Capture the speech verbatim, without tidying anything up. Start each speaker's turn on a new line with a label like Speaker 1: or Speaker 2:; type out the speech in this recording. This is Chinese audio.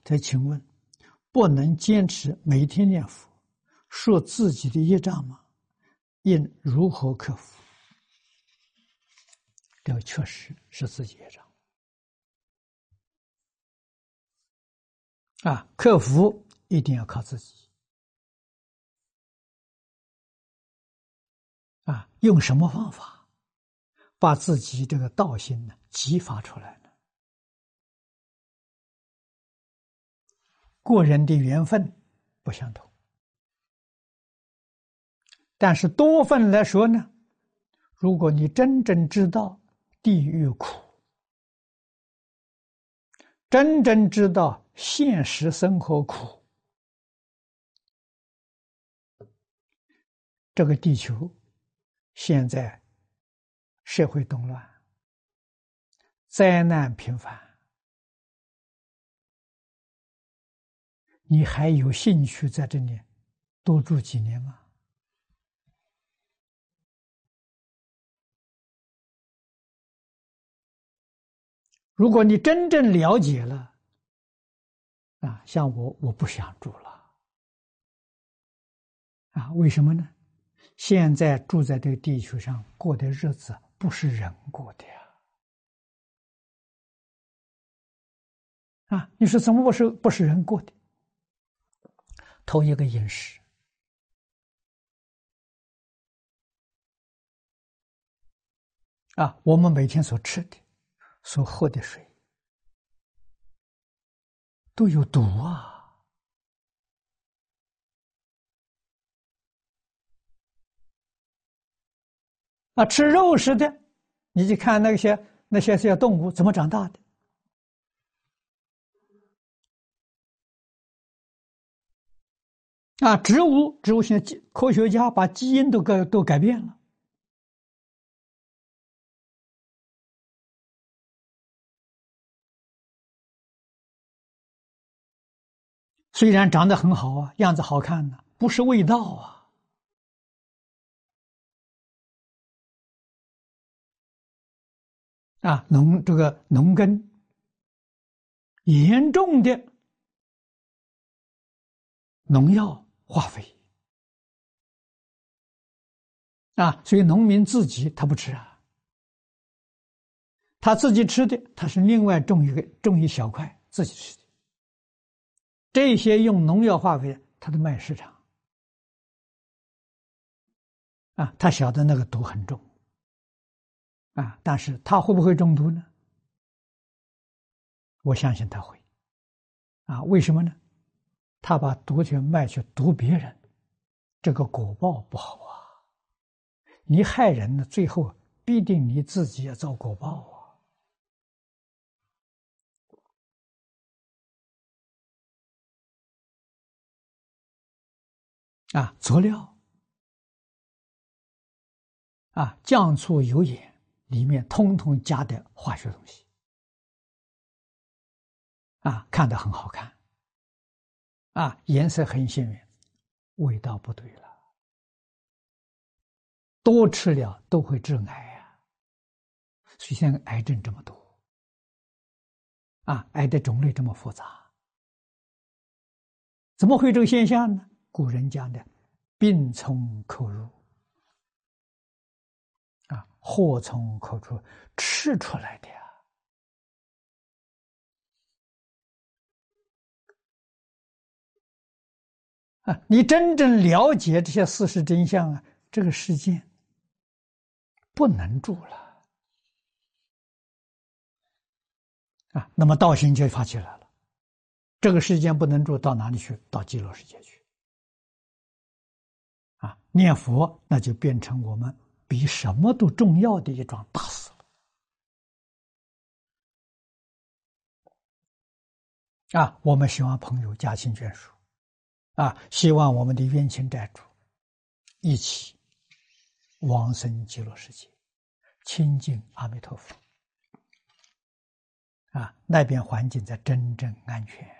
Speaker 1: 他请问，不能坚持每天念佛，说自己的业障吗？应如何克服？这个确实是自己业障啊！克服一定要靠自己啊！用什么方法把自己这个道心呢激发出来呢？个人的缘分不相同，但是多份来说呢，如果你真正知道地狱苦，真正知道现实生活苦，这个地球现在社会动乱，灾难频繁，你还有兴趣在这里多住几年吗？如果你真正了解了，啊，像我，我不想住了，啊，为什么呢？现在住在这个地球上过的日子不是人过的呀，啊，你说怎么不是不是人过的？头一个饮食，啊，我们每天所吃的、所喝的水都有毒啊！啊，吃肉食的，你去看那些那些些动物怎么长大的？啊，植物植物现在科学家把基因都改都改变了。虽然长得很好啊，样子好看呢，不是味道啊。啊，农这个农耕严重的农药化肥啊，所以农民自己他不吃啊，他自己吃的他是另外种一个种一小块自己吃的。这些用农药化肥，他都卖市场啊，他晓得那个毒很重啊，但是他会不会中毒呢？我相信他会啊，为什么呢？他把毒去卖去毒别人，这个果报不好啊！你害人呢，最后必定你自己也遭果报啊！啊，佐料啊，酱醋油盐里面通通加的化学东西啊，看得很好看啊，颜色很鲜艳，味道不对了，多吃了都会致癌啊！所以现在癌症这么多啊，癌的种类这么复杂，怎么会这个现象呢？古人讲的病从口入啊，祸从口出，吃出来的呀。啊，你真正了解这些事实真相啊，这个世界不能住了啊，那么道心就发起来了。这个世间不能住，到哪里去？到极乐世界去啊！念佛那就变成我们比什么都重要的一桩大事了啊！我们希望朋友家亲眷属啊，希望我们的冤亲债主一起往生极乐世界，亲近阿弥陀佛啊！那边环境才真正安全。